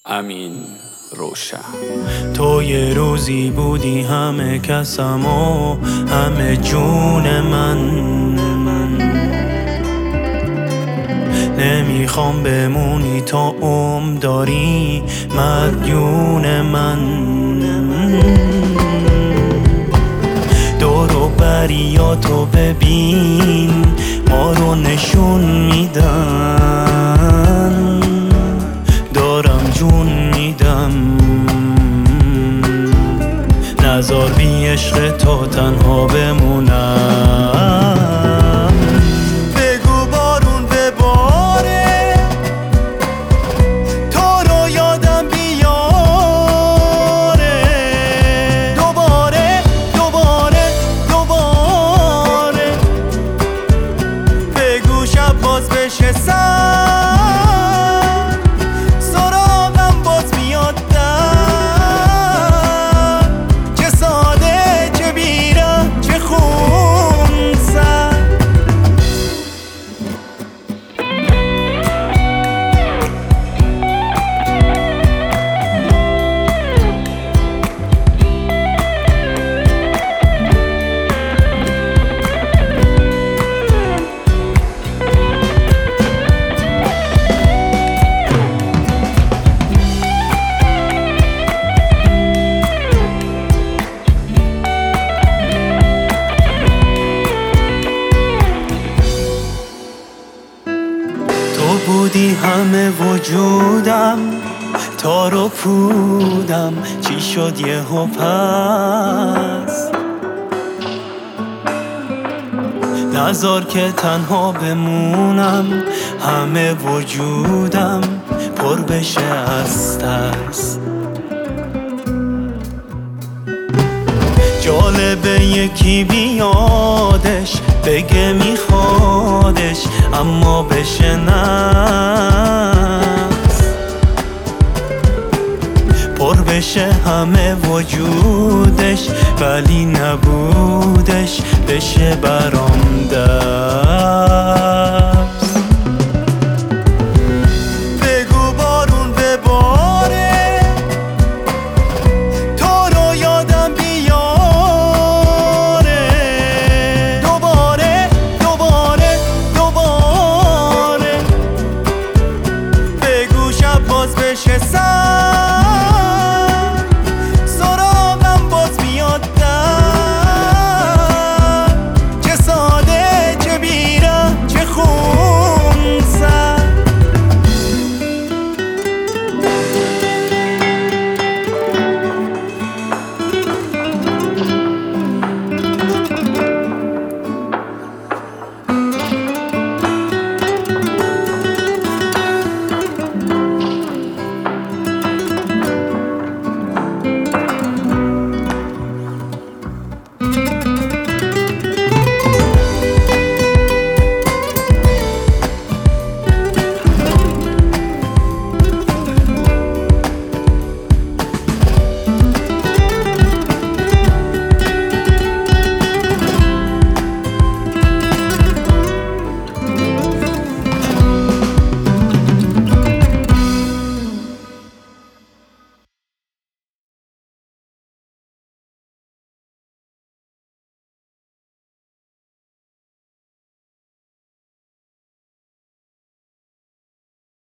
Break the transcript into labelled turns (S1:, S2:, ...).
S1: امین روشن.
S2: تو یه روزی بودی همه کسم و همه جون من، نمیخوام بمونی تا داری مدیون من. دور و بریاتو ببین ما رو نشون میدن، دارم جون میدم. نذار بی عشق تو تنها بمونم. بگو بارون بباره تو رو یادم بیاره، دوباره دوباره دوباره. بگو شب باز بشه سر، سراغم باز میاد در. چه ساده چه بیره چه خونسر. تو بودی همه وجودم، تار و پودم. چی شد یهو پس؟ نذار که تنها بمونم، همه وجودم پر بشه از ترس. جالبه یکی بیادش بگه میخوادش اما بشه نفس. پر بشه همه وجودش ولی نبودش بشه برام دست. بگو بارون بباره تو رو یادم بیاره، دوباره دوباره دوباره. بگو شب باز بشه سر،